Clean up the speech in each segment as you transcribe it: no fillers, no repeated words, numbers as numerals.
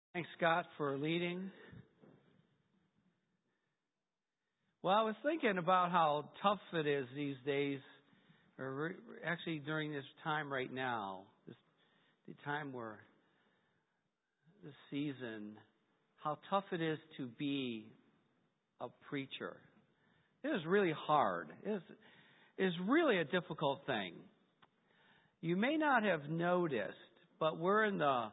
Thanks, Scott, for leading. Well, I was thinking about how tough it is these days, or actually during this time right now, the time where this season, how tough it is to be a preacher. It is really hard. It is really a difficult thing. You may not have noticed, but we're in the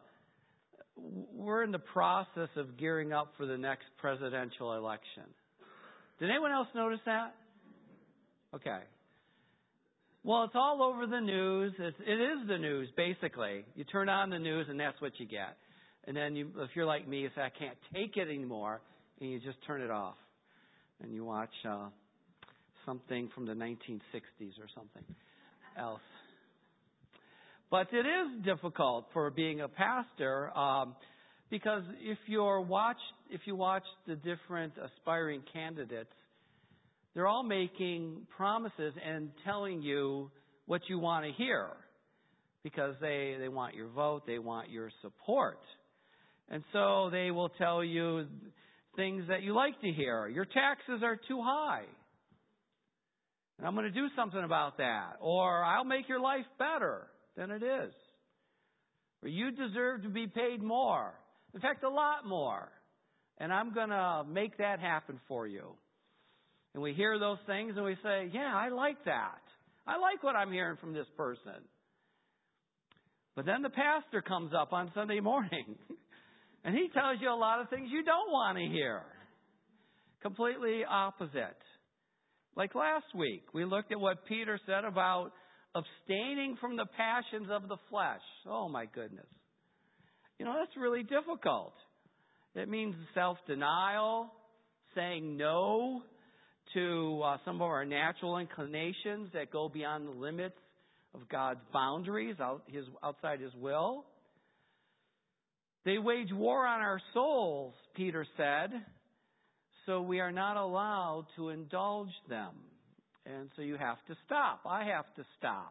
process of gearing up for the next presidential election. Did anyone else notice that? Okay. Well, it's all over the news. It is the news, basically. You turn on the news and that's what you get. And then if you're like me, you say, I can't take it anymore, and you just turn it off. And you watch something from the 1960s or something else. But it is difficult for being a pastor because if you watch the different aspiring candidates, they're all making promises and telling you what you want to hear because they want your vote, they want your support. And so they will tell you things that you like to hear. Your taxes are too high. And I'm going to do something about that. Or I'll make your life better than it is. Or you deserve to be paid more. In fact, a lot more. And I'm going to make that happen for you. And we hear those things and we say, yeah, I like that. I like what I'm hearing from this person. But then the pastor comes up on Sunday morning and he tells you a lot of things you don't want to hear. Completely opposite. Like last week, we looked at what Peter said about abstaining from the passions of the flesh. Oh, my goodness. That's really difficult. It means self-denial, saying no to some of our natural inclinations that go beyond the limits of God's boundaries, outside His will. They wage war on our souls, Peter said, so we are not allowed to indulge them. And so you have to stop. I have to stop.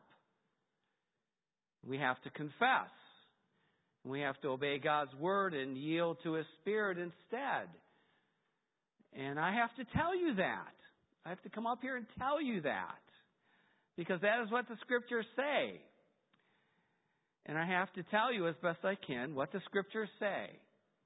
We have to confess. We have to obey God's word and yield to His Spirit instead. And I have to tell you that. I have to come up here and tell you that. Because that is what the Scriptures say. And I have to tell you as best I can what the Scriptures say.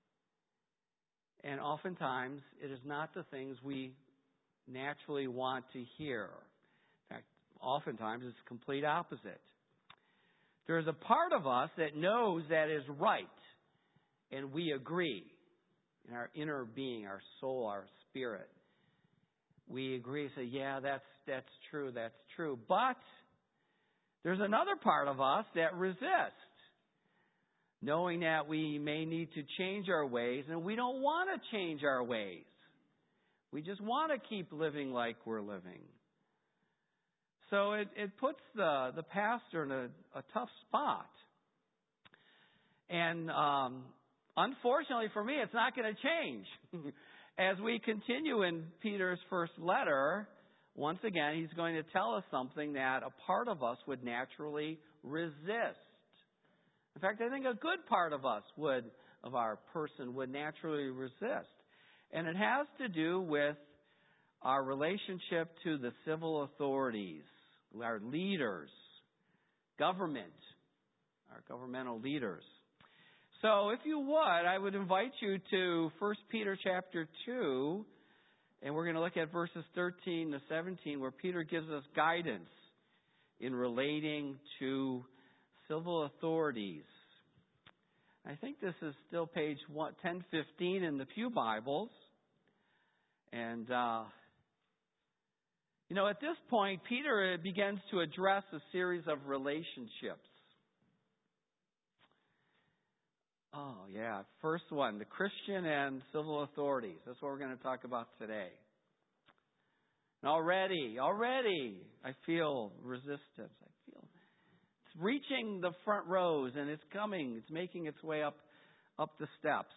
And oftentimes, it is not the things we naturally want to hear. In fact, oftentimes it's the complete opposite. There's a part of us that knows that is right, and we agree in our inner being, our soul, our spirit. We agree, say, yeah, that's true. But there's another part of us that resists, knowing that we may need to change our ways, and we don't want to change our ways. We just want to keep living like we're living. So it puts the pastor in a tough spot. And unfortunately for me, it's not going to change. As we continue in Peter's first letter, once again, he's going to tell us something that a part of us would naturally resist. In fact, I think a good part of us of our person would naturally resist. And it has to do with our relationship to the civil authorities, our leaders, government, our governmental leaders. So if you would, I would invite you to 1 Peter chapter 2, and we're going to look at verses 13 to 17, where Peter gives us guidance in relating to civil authorities. I think this is still page 1015 in the Pew Bibles. And, at this point, Peter begins to address a series of relationships. Oh, yeah. First one, the Christian and civil authorities. That's what we're going to talk about today. And already, I feel resistance. I feel it's reaching the front rows, and it's coming. It's making its way up the steps.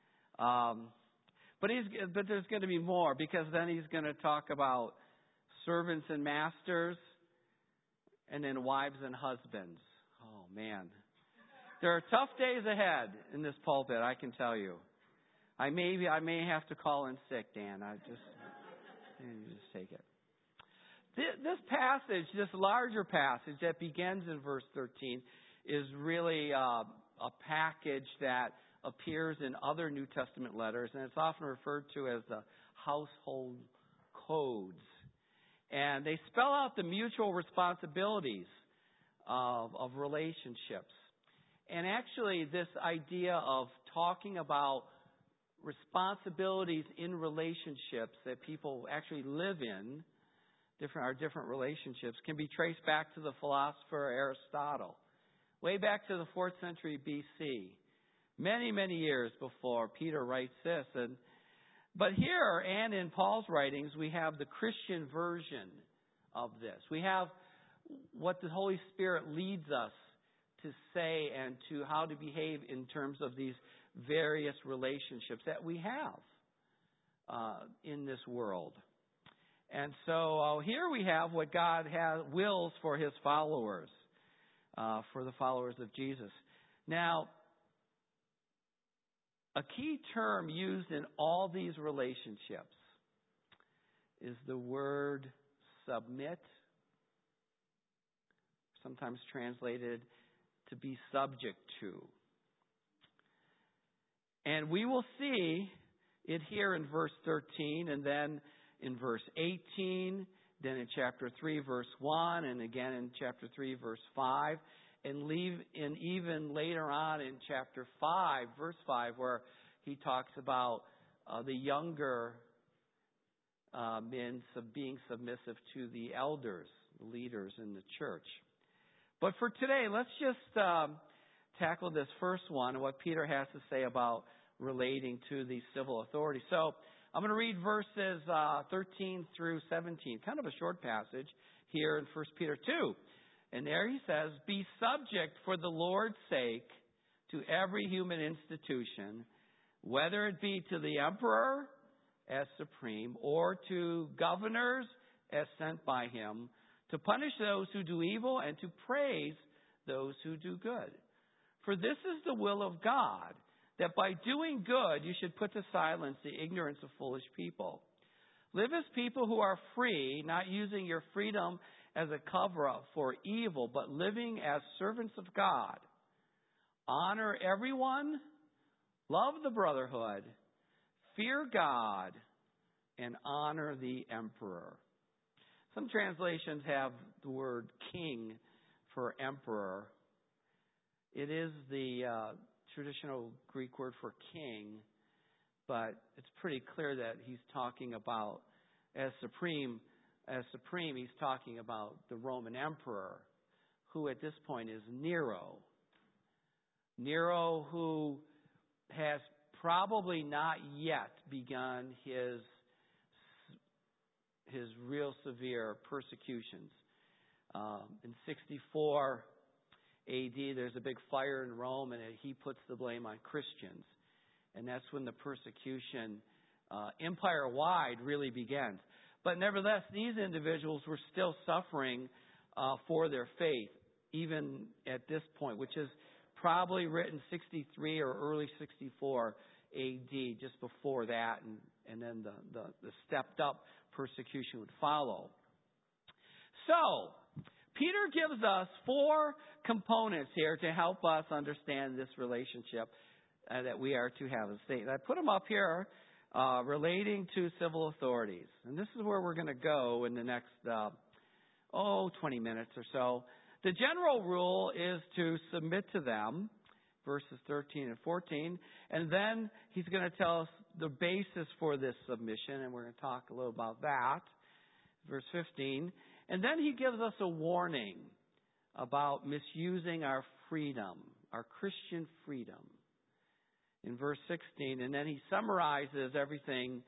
But there's going to be more, because then he's going to talk about servants and masters, and then wives and husbands. Oh, man. There are tough days ahead in this pulpit, I can tell you. I may have to call in sick, Dan. You just take it. This passage, this larger passage that begins in verse 13, is really a package that appears in other New Testament letters, and it's often referred to as the household codes. And they spell out the mutual responsibilities of relationships. And actually, this idea of talking about responsibilities in relationships that people actually live in, our different relationships, can be traced back to the philosopher Aristotle, way back to the 4th century BC, many, many years before Peter writes this. But here, and in Paul's writings, we have the Christian version of this. We have what the Holy Spirit leads us to say and to how to behave in terms of these various relationships that we have in this world. And so here we have what God wills for His followers, for the followers of Jesus. Now, a key term used in all these relationships is the word submit, sometimes translated to be subject to. And we will see it here in verse 13, and then in verse 18, then in chapter 3, verse 1, and again in chapter 3, verse 5, and even later on in chapter 5, verse 5, where he talks about the younger men being submissive to the elders, the leaders in the church. But for today, let's just tackle this first one and what Peter has to say about relating to the civil authority. So I'm going to read verses 13 through 17, kind of a short passage here in 1 Peter 2. And there he says, "Be subject for the Lord's sake to every human institution, whether it be to the emperor as supreme or to governors as sent by him, to punish those who do evil and to praise those who do good. For this is the will of God, that by doing good you should put to silence the ignorance of foolish people. Live as people who are free, not using your freedom as a cover-up for evil, but living as servants of God. Honor everyone, love the brotherhood, fear God, and honor the emperor." Some translations have the word king for emperor. It is the traditional Greek word for king, but it's pretty clear that he's talking about as supreme, he's talking about the Roman emperor, who at this point is Nero. Nero, who has probably not yet begun his real severe persecutions. In 64 AD, there's a big fire in Rome, and he puts the blame on Christians. And that's when the persecution empire-wide really begins. But nevertheless, these individuals were still suffering for their faith, even at this point, which is probably written 63 or early 64 AD, just before that, and then the stepped-up persecution would follow. So, Peter gives us 4 components here to help us understand this relationship that we are to have as a state. And I put them up here relating to civil authorities. And this is where we're going to go in the next 20 minutes or so. The general rule is to submit to them, verses 13 and 14. And then he's going to tell us the basis for this submission, and we're going to talk a little about that. Verse 15. And then he gives us a warning about misusing our freedom, our Christian freedom, in verse 16. And then he summarizes everything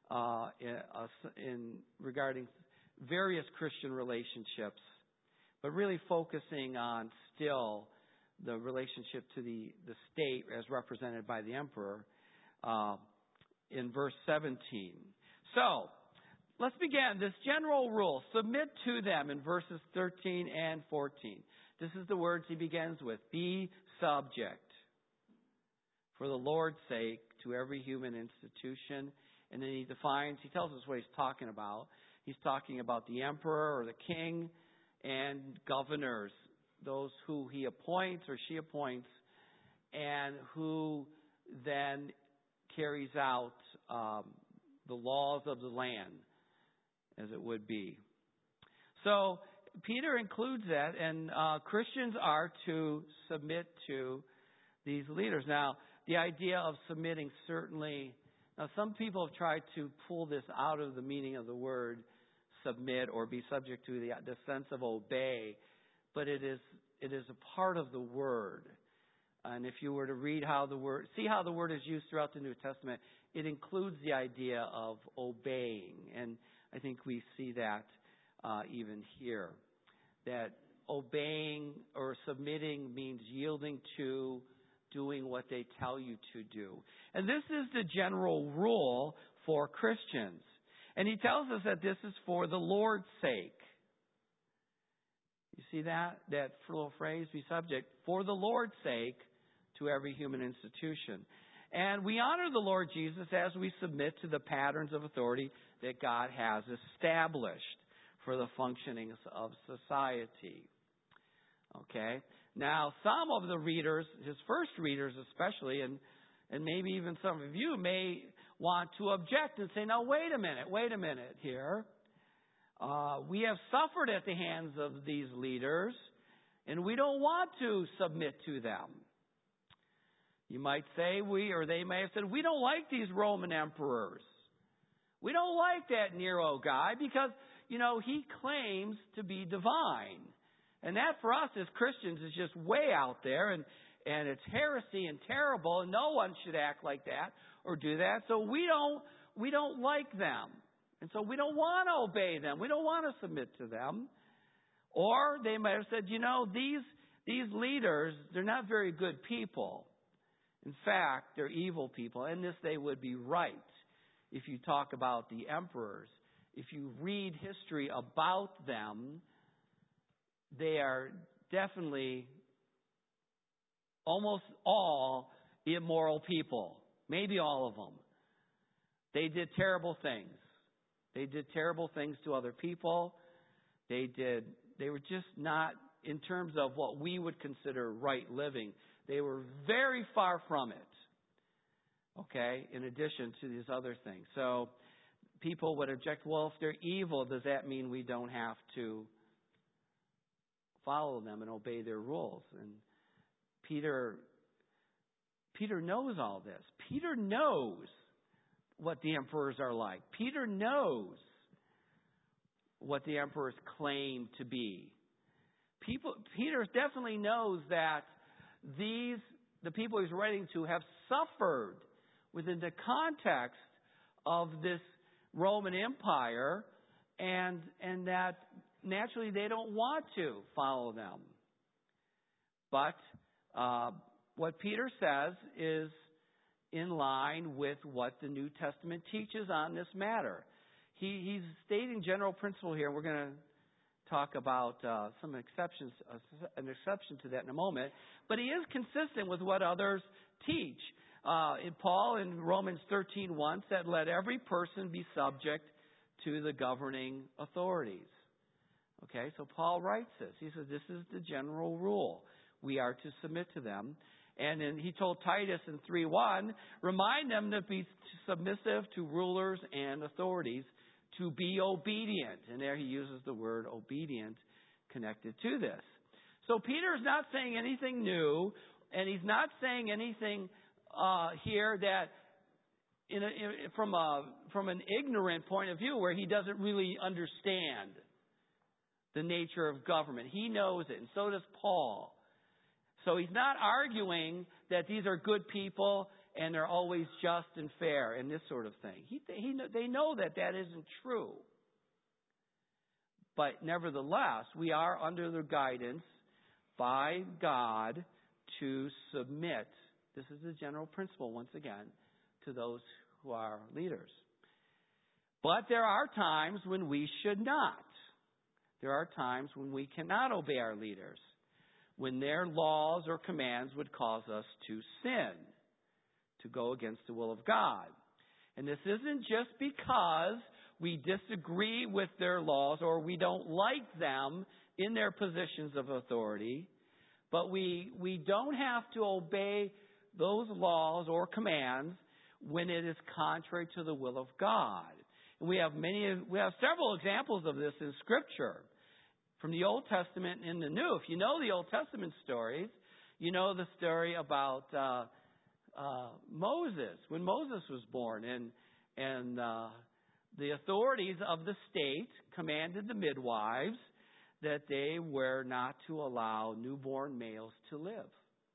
in regarding various Christian relationships, but really focusing on still the relationship to the state as represented by the emperor in verse 17. So, let's begin. This general rule, submit to them in verses 13 and 14. This is the words he begins with. Be subject for the Lord's sake to every human institution. And then he tells us what he's talking about. He's talking about the emperor or the king and governors, those who he appoints or she appoints, and who then carries out the laws of the land, as it would be. So Peter includes that, and Christians are to submit to these leaders. Now, the idea of submitting certainly, now some people have tried to pull this out of the meaning of the word submit or be subject to the sense of obey, but it is a part of the word. And if you were to see how the word is used throughout the New Testament, it includes the idea of obeying. And I think we see that even here. That obeying or submitting means yielding to, doing what they tell you to do. And this is the general rule for Christians. And he tells us that this is for the Lord's sake. You see that little phrase, be subject, for the Lord's sake to every human institution. And we honor the Lord Jesus as we submit to the patterns of authority that God has established for the functioning of society. Okay? Now, some of the readers, his first readers especially, and maybe even some of you may want to object and say, now wait a minute here. We have suffered at the hands of these leaders, and we don't want to submit to them. You might say they may have said, we don't like these Roman emperors. We don't like that Nero guy because, he claims to be divine. And that for us as Christians is just way out there and it's heresy and terrible, and no one should act like that or do that. So we don't like them. And so we don't want to obey them. We don't want to submit to them. Or they might have said, these leaders, they're not very good people. In fact, they're evil people. And this they would be right if you talk about the emperors. If you read history about them, they are definitely almost all immoral people. Maybe all of them. They did terrible things. They did terrible things to other people. They were just not, in terms of what we would consider right living, they were very far from it. Okay, in addition to these other things. So people would object, well, if they're evil, does that mean we don't have to follow them and obey their rules? And Peter knows all this. Peter knows what the emperors are like. Peter knows what the emperors claim to be. Peter definitely knows that the people he's writing to have suffered within the context of this Roman Empire, and that naturally they don't want to follow them. But what Peter says is in line with what the New Testament teaches on this matter. He's stating general principle here. We're going to talk about an exception to that in a moment. But he is consistent with what others teach. Paul in Romans 13:1 said, let every person be subject to the governing authorities. Okay, so Paul writes this. He says this is the general rule. We are to submit to them. And then he told Titus in 3:1, remind them to be submissive to rulers and authorities, to be obedient. And there he uses the word obedient connected to this. So Peter is not saying anything new, and he's not saying anything here that from an ignorant point of view where he doesn't really understand the nature of government. He knows it, and so does Paul. So he's not arguing that these are good people and they're always just and fair and this sort of thing. They know that isn't true. But nevertheless, we are under the guidance by God to submit. This is the general principle, once again, to those who are leaders. But there are times when we should not. There are times when we cannot obey our leaders. when their laws or commands would cause us to sin, to go against the will of God. And this isn't just because we disagree with their laws or we don't like them in their positions of authority, but we don't have to obey those laws or commands when it is contrary to the will of God. And we have several examples of this in Scripture, from the Old Testament and the New. If you know the Old Testament stories, you know the story about Moses, when Moses was born, and the authorities of the state commanded the midwives that they were not to allow newborn males to live.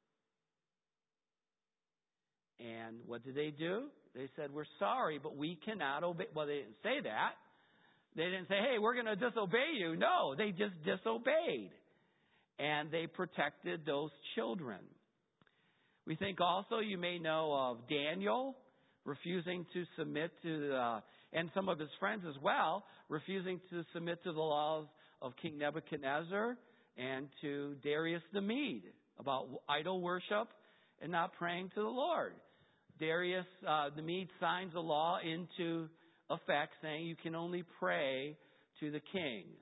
And what did they do? They said, we're sorry, but we cannot obey. Well, they didn't say that. They didn't say, hey, we're going to disobey you. No, they just disobeyed. And they protected those children. We think also, you may know of Daniel refusing to submit to, and some of his friends as well, refusing to submit to the laws of King Nebuchadnezzar and to Darius the Mede about idol worship and not praying to the Lord. Darius the Mede signs a law into effect saying you can only pray to the king.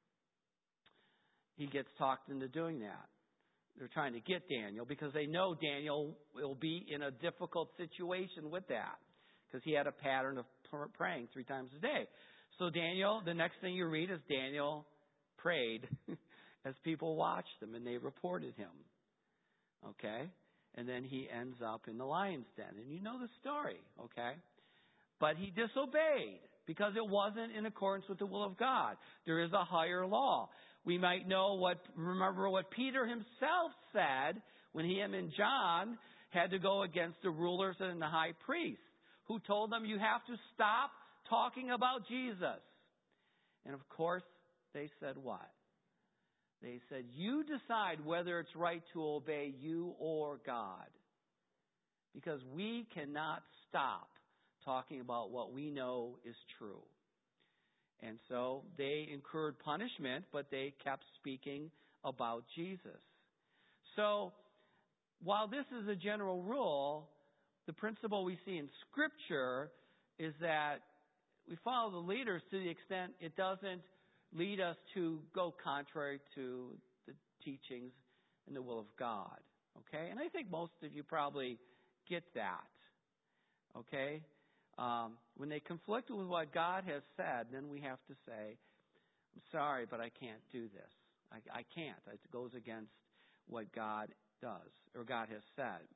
He gets talked into doing that. They're trying to get Daniel because they know Daniel will be in a difficult situation with that because he had a pattern of praying 3 times a day. So Daniel, the next thing you read is Daniel prayed as people watched him and they reported him. Okay? And then he ends up in the lion's den. And you know the story, okay? But he disobeyed because it wasn't in accordance with the will of God. There is a higher law. We might remember what Peter himself said when him and John had to go against the rulers and the high priest, who told them, you have to stop talking about Jesus. And of course, they said what? They said, you decide whether it's right to obey you or God. Because we cannot stop talking about what we know is true. And so they incurred punishment, but they kept speaking about Jesus. So while this is a general rule, the principle we see in Scripture is that we follow the leaders to the extent it doesn't lead us to go contrary to the teachings and the will of God. Okay? And I think most of you probably get that. Okay? When they conflict with what God has said, then we have to say, I'm sorry, but I can't do this. I can't. It goes against what God does or God has said.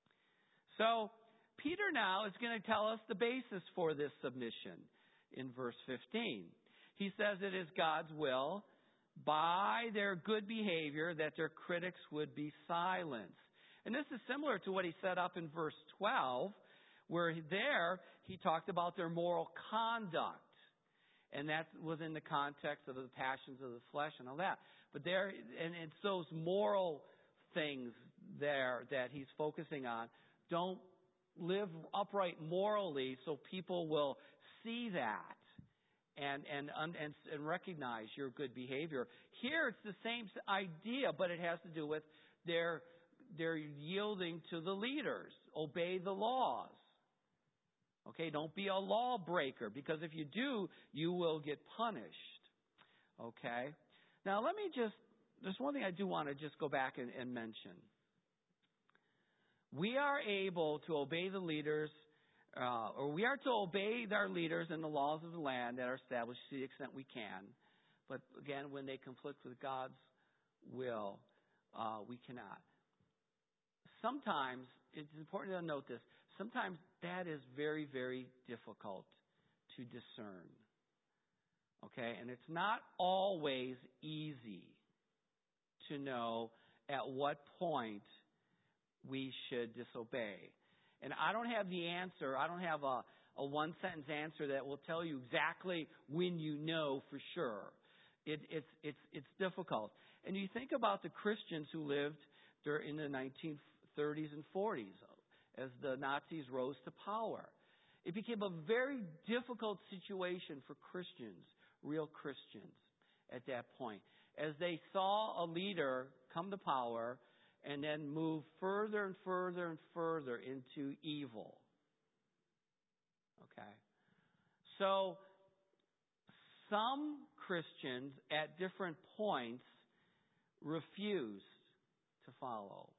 So Peter now is going to tell us the basis for this submission in verse 15. He says it is God's will by their good behavior that their critics would be silenced. And this is similar to what he said up in verse 12, where there he talked about their moral conduct. And that was in the context of the passions of the flesh and all that. But there, and it's those moral things there that he's focusing on. Don't live upright morally so people will see that and recognize your good behavior. Here it's the same idea, but it has to do with their yielding to the leaders. Obey the laws. Okay, don't be a lawbreaker, because if you do, you will get punished. Okay? Now there's one thing I do want to just go back and mention. We are able to obey the leaders, or we are to obey our leaders and the laws of the land that are established to the extent we can. But again, when they conflict with God's will, we cannot. Sometimes, it's important to note this, sometimes that is very, very difficult to discern. Okay? And it's not always easy to know at what point we should disobey. And I don't have the answer. I don't have a one-sentence answer that will tell you exactly when you know for sure. It's difficult. And you think about the Christians who lived in the 1930s and 40s as the Nazis rose to power. It became a very difficult situation for Christians, real Christians, at that point. as they saw a leader come to power and then move further and further and further into evil. Okay? So, some Christians at different points refused to follow.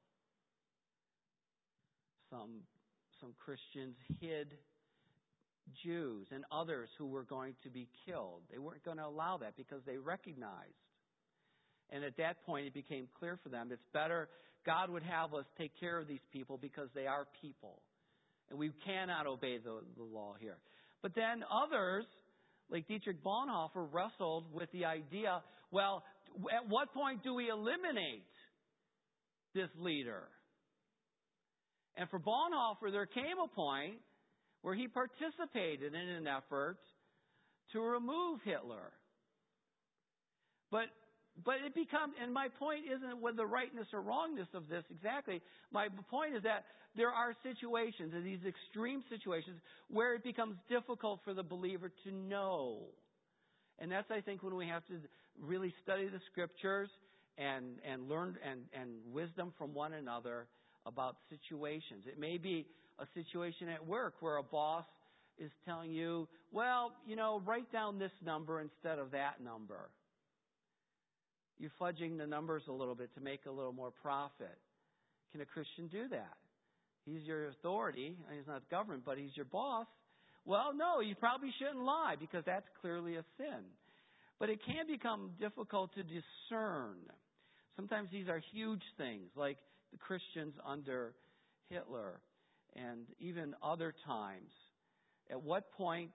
Some Christians hid Jews and others who were going to be killed. They weren't going to allow that because they recognized. And at that point, it became clear for them, it's better God would have us take care of these people because they are people. And we cannot obey the law here. But then others, like Dietrich Bonhoeffer, wrestled with the idea, well, at what point do we eliminate this leader? And for Bonhoeffer, there came a point where he participated in an effort to remove Hitler. But it becomes, and my point isn't with the rightness or wrongness of this exactly. My point is that there are situations, in these extreme situations, where it becomes difficult for the believer to know. And that's, I think, when we have to really study the Scriptures and learn and wisdom from one another about situations. It may be a situation at work where a boss is telling you, well, write down this number instead of that number. You're fudging the numbers a little bit to make a little more profit. Can a Christian do that? He's your authority. He's not government, but he's your boss. Well, no, you probably shouldn't lie because that's clearly a sin. But it can become difficult to discern. Sometimes these are huge things, like the Christians under Hitler, and even other times. At what point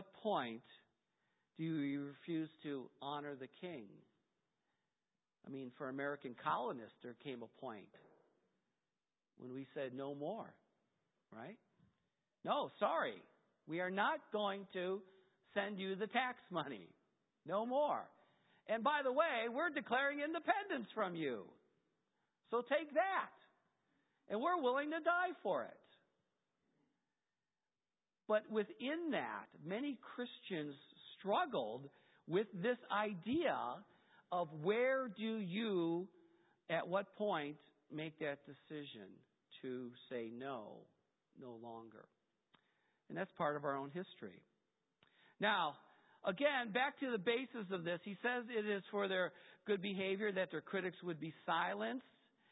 do you refuse to honor the king? I mean, for American colonists, there came a point when we said no more, right? No, sorry. We are not going to send you the tax money. No more. And by the way, we're declaring independence from you. So take that. And we're willing to die for it. But within that, many Christians struggled with this idea of where do you, at what point, make that decision to say no longer. And that's part of our own history. Now, again, back to the basis of this, he says it is for their good behavior that their critics would be silenced.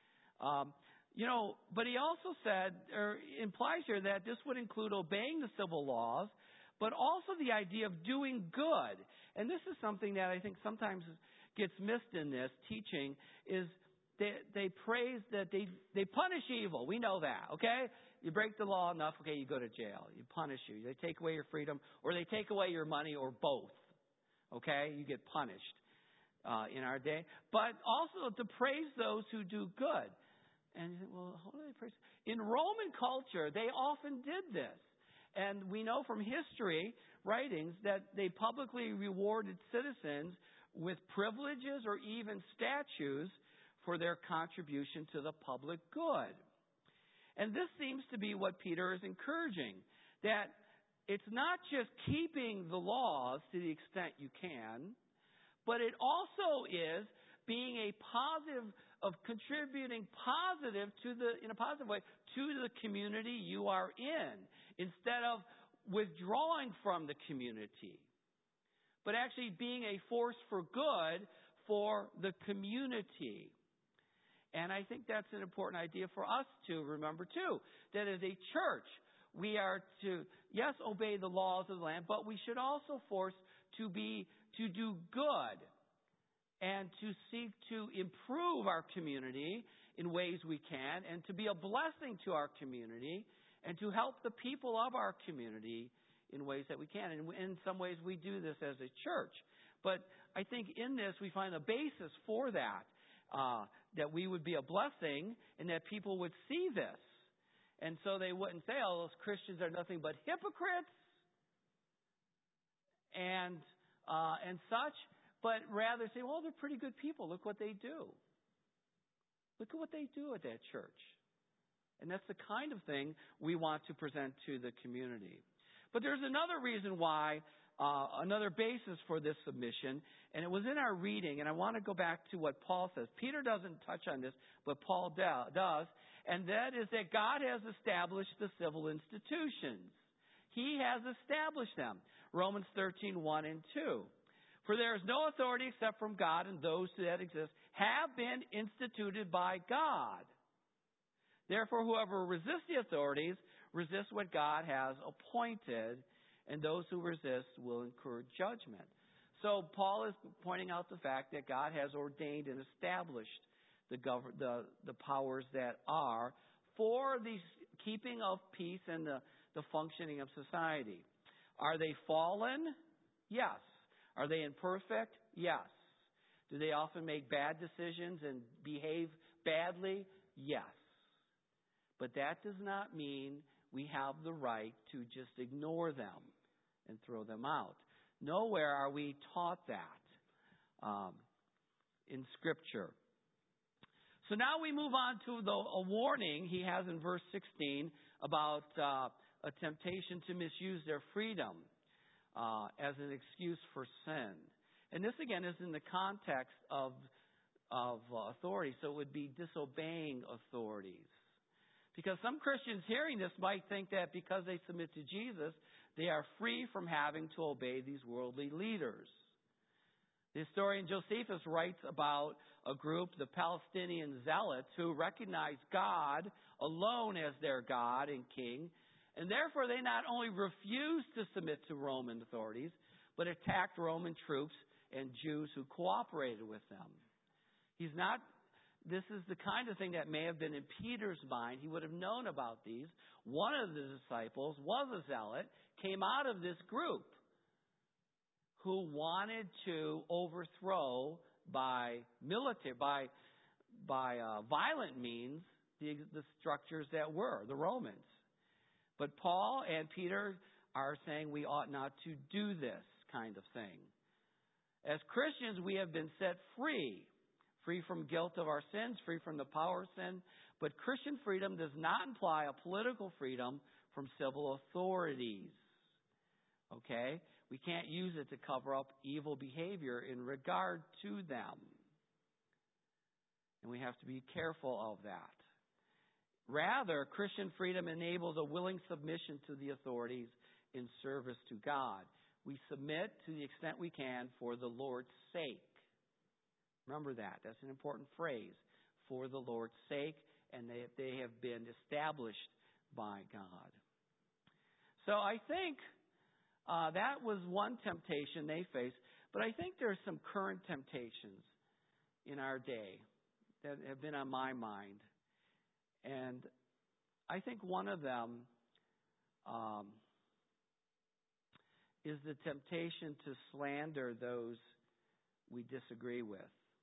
But he also said, or implies here, that this would include obeying the civil laws, but also the idea of doing good. And this is something that I think sometimes gets missed in this teaching, is they praise that they punish evil. We know that, okay? You break the law enough, okay, you go to jail. You punish you. They take away your freedom, or they take away your money, or both. Okay? You get punished in our day. But also to praise those who do good. And you think, well, how do they praise? In Roman culture, they often did this. And we know from history writings that they publicly rewarded citizens with privileges or even statues for their contribution to the public good. And this seems to be what Peter is encouraging, that it's not just keeping the laws to the extent you can, but it also is being a positive, of contributing in a positive way to the community you are in, instead of withdrawing from the community, but actually being a force for good for the community. And I think that's an important idea for us to remember too, that as a church, we are to, yes, obey the laws of the land, but we should also force to do good and to seek to improve our community in ways we can, and to be a blessing to our community, and to help the people of our community in ways that we can. And in some ways we do this as a church. But I think in this we find a basis for that, that we would be a blessing and that people would see this. And so they wouldn't say, oh, those Christians are nothing but hypocrites and such, but rather say, well, they're pretty good people. Look what they do. Look at what they do at that church. And that's the kind of thing we want to present to the community. But there's another reason why another basis for this submission, and it was in our reading, and I want to go back to what Paul says. Peter doesn't touch on this, but Paul does, and that is that God has established the civil institutions. He has established them. Romans 13:1 and 2. For there is no authority except from God, and those that exist have been instituted by God. Therefore, whoever resists the authorities resists what God has appointed, and those who resist will incur judgment. So Paul is pointing out the fact that God has ordained and established the powers that are for the keeping of peace and the functioning of society. Are they fallen? Yes. Are they imperfect? Yes. Do they often make bad decisions and behave badly? Yes. But that does not mean we have the right to just ignore them and throw them out. Nowhere are we taught that in Scripture. So now we move on to a warning he has in verse 16 about a temptation to misuse their freedom as an excuse for sin. And this again is in the context of authority, so it would be disobeying authorities. Because some Christians hearing this might think that because they submit to Jesus, they are free from having to obey these worldly leaders. The historian Josephus writes about a group, the Palestinian Zealots, who recognized God alone as their God and King, and therefore they not only refused to submit to Roman authorities, but attacked Roman troops and Jews who cooperated with them. This is the kind of thing that may have been in Peter's mind. He would have known about these. One of the disciples was a zealot, came out of this group who wanted to overthrow by violent means the structures that were the Romans. But Paul and Peter are saying we ought not to do this kind of thing. As Christians, we have been set free from guilt of our sins, free from the power of sin. But Christian freedom does not imply a political freedom from civil authorities. Okay? We can't use it to cover up evil behavior in regard to them. And we have to be careful of that. Rather, Christian freedom enables a willing submission to the authorities in service to God. We submit to the extent we can for the Lord's sake. Remember that. That's an important phrase. For the Lord's sake, and they have been established by God. So I think that was one temptation they faced. But I think there are some current temptations in our day that have been on my mind. And I think one of them is the temptation to slander those we disagree with.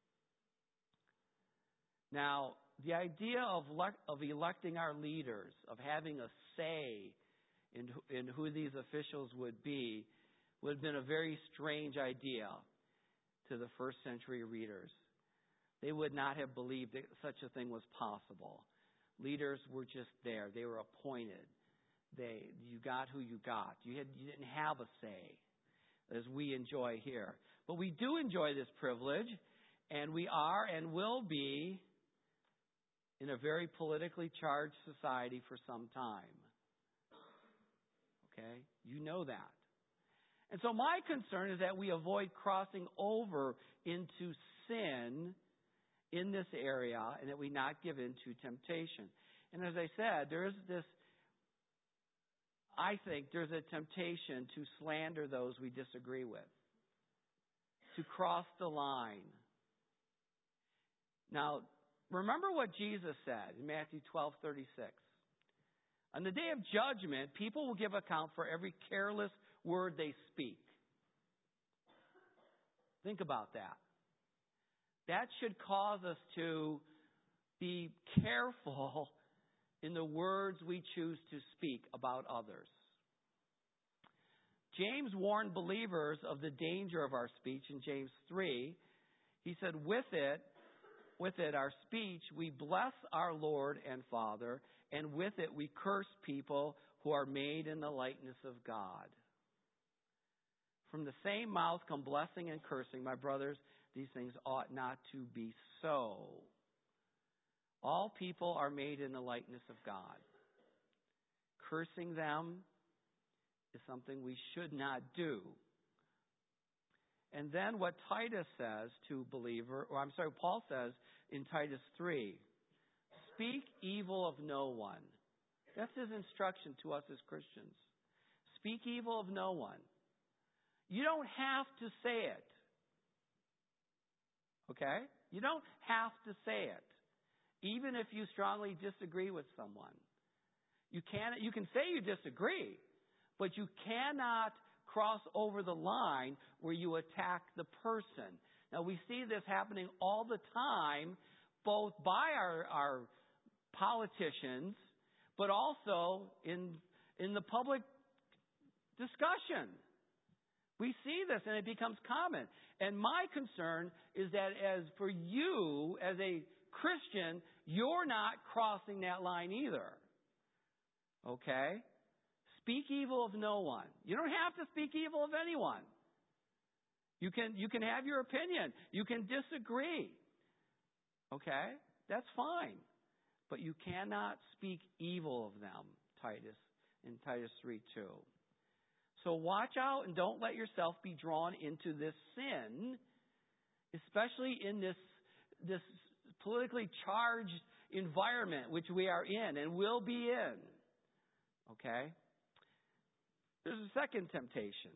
Now, the idea of electing our leaders, of having a say in who these officials would have been a very strange idea to the first century readers. They would not have believed that such a thing was possible. Leaders were just there. They were appointed. You got who you got. You didn't have a say, as we enjoy here. But we do enjoy this privilege, and we are and will be in a very politically charged society for some time. Okay? You know that. And so my concern is that we avoid crossing over into sin in this area and that we not give in to temptation. And as I said, I think there's a temptation to slander those we disagree with, to cross the line. Now, remember what Jesus said in Matthew 12:36. On the day of judgment, people will give account for every careless word they speak. Think about that. That should cause us to be careful in the words we choose to speak about others. James warned believers of the danger of our speech in James 3. He said, with it, our speech, we bless our Lord and Father, and with it we curse people who are made in the likeness of God. from the same mouth come blessing and cursing. My brothers, these things ought not to be so. All people are made in the likeness of God. Cursing them is something we should not do. And then what Titus says to Paul says in Titus 3, speak evil of no one. That's his instruction to us as Christians. Speak evil of no one. You don't have to say it. Okay? You don't have to say it. Even if you strongly disagree with someone. You can say you disagree, but you cannot cross over the line where you attack the person. Now, we see this happening all the time, both by our politicians, but also in the public discussion. We see this and it becomes common. And my concern is that as for you, as a Christian, you're not crossing that line either. Okay? Speak evil of no one. You don't have to speak evil of anyone. You can have your opinion. You can disagree. Okay? That's fine. But you cannot speak evil of them, in Titus 3:2. So watch out and don't let yourself be drawn into this sin, especially in this politically charged environment which we are in and will be in. Okay? There's a second temptation.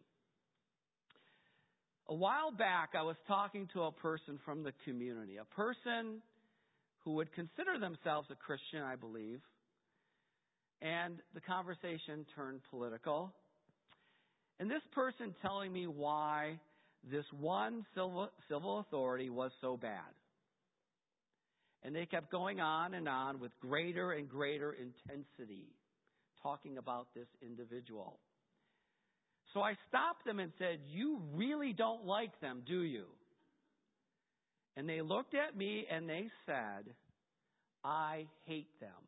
A while back, I was talking to a person from the community, a person who would consider themselves a Christian, I believe, and the conversation turned political. And this person telling me why this one civil authority was so bad. And they kept going on and on with greater and greater intensity, talking about this individual. So I stopped them and said, you really don't like them, do you? And they looked at me and they said, I hate them.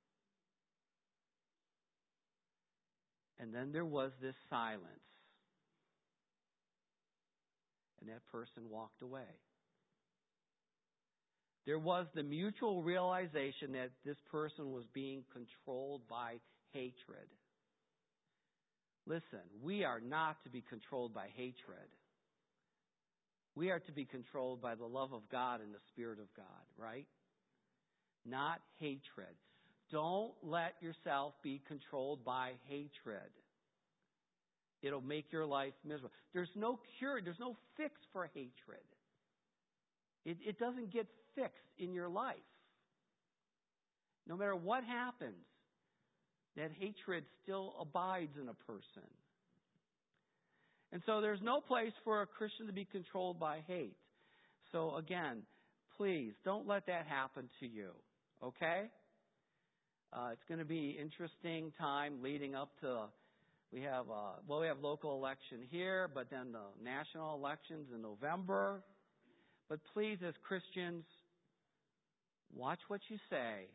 And then there was this silence. And that person walked away. There was the mutual realization that this person was being controlled by hatred. Listen, we are not to be controlled by hatred. We are to be controlled by the love of God and the Spirit of God, right? Not hatred. Don't let yourself be controlled by hatred. It'll make your life miserable. There's no cure. There's no fix for hatred. It doesn't get fixed in your life. No matter what happens, that hatred still abides in a person. And so there's no place for a Christian to be controlled by hate. So again, please don't let that happen to you. Okay? It's going to be an interesting time leading up to, we have local election here, but then the national elections in November. But please, as Christians, watch what you say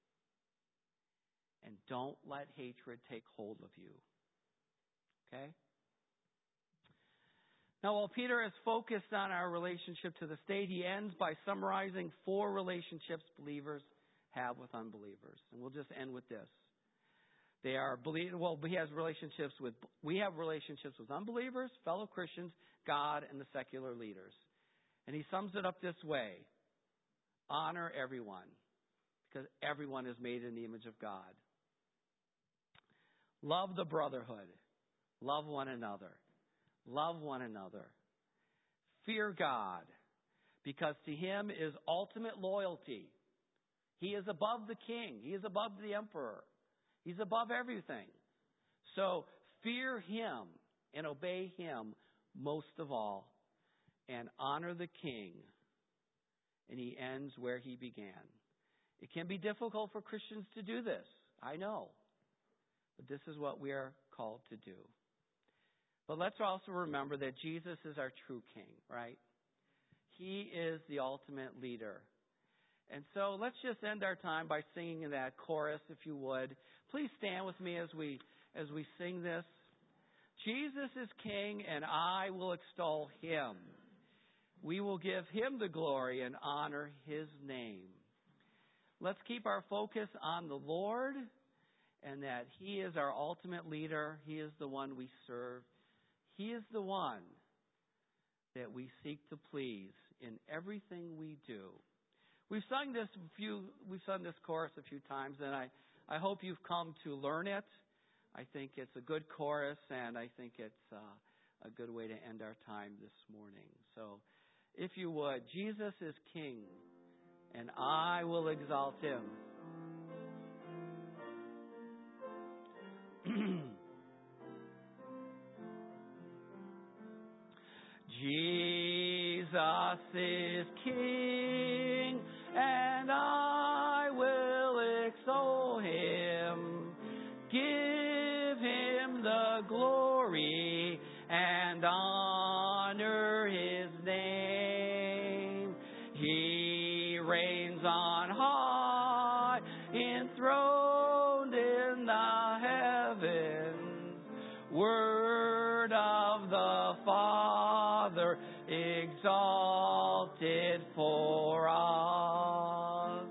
and don't let hatred take hold of you. Okay? Now, while Peter is focused on our relationship to the state, he ends by summarizing 4 relationships believers have with unbelievers. And we'll just end with this. We have relationships with unbelievers, fellow Christians, God, and the secular leaders. And he sums it up this way. Honor everyone, because everyone is made in the image of God. Love the brotherhood. Love one another. Love one another. Fear God, because to him is ultimate loyalty. He is above the king. He is above the emperor. He's above everything. So fear him and obey him most of all. And honor the king. And he ends where he began. It can be difficult for Christians to do this. I know. But this is what we are called to do. But let's also remember that Jesus is our true king, right? He is the ultimate leader. And so let's just end our time by singing that chorus, if you would. Please stand with me as we sing this. Jesus is King, and I will extol Him. We will give Him the glory and honor His name. Let's keep our focus on the Lord and that He is our ultimate leader. He is the one we serve. He is the one that we seek to please in everything we do. We've sung this chorus a few times, and I hope you've come to learn it. I think it's a good chorus, and I think it's a good way to end our time this morning. So, if you would, Jesus is King, and I will exalt Him. Jesus is King, and I will extol Him. Give Him the glory and honor His name. He reigns on high, enthroned in the heavens. Word of the Father, exalted for us.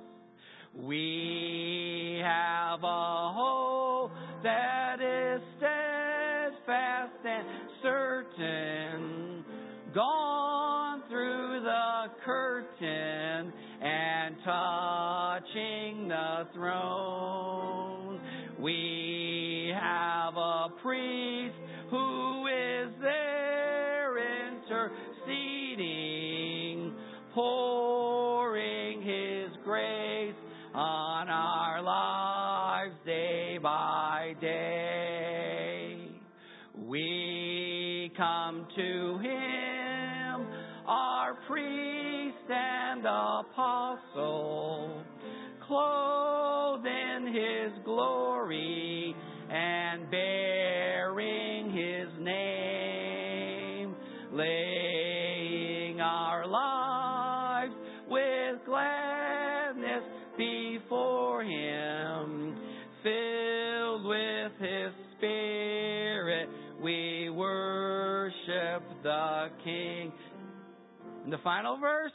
We have a hope that is steadfast and certain, gone through the curtain and touching the throne. We have a priest who is there interceding, pouring His grace on our lives day by day. We come to Him, our priest and apostle, clothed in His glory and bearing His name, laying our lives with gladness before Him, filled with His Spirit, we worship the King. And the final verse,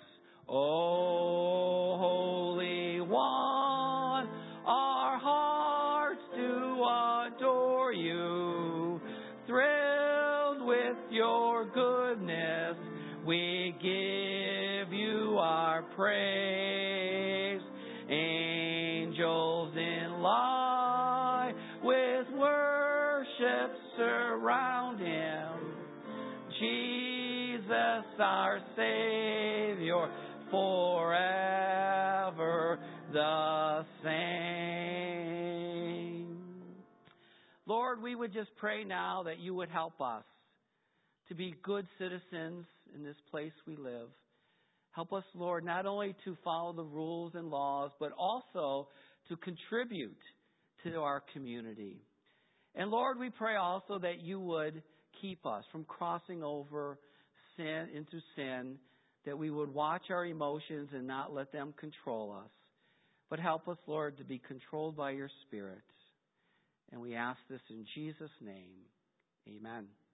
O Holy One, our hearts do adore You. Thrilled with Your goodness, we give You our praise. Angels in light with worship surround Him. Jesus our Savior, forever the same. Lord, we would just pray now that You would help us to be good citizens in this place we live. Help us, Lord, not only to follow the rules and laws, but also to contribute to our community. And Lord, we pray also that You would keep us from crossing over sin into sin, that we would watch our emotions and not let them control us. But help us, Lord, to be controlled by Your Spirit. And we ask this in Jesus' name. Amen.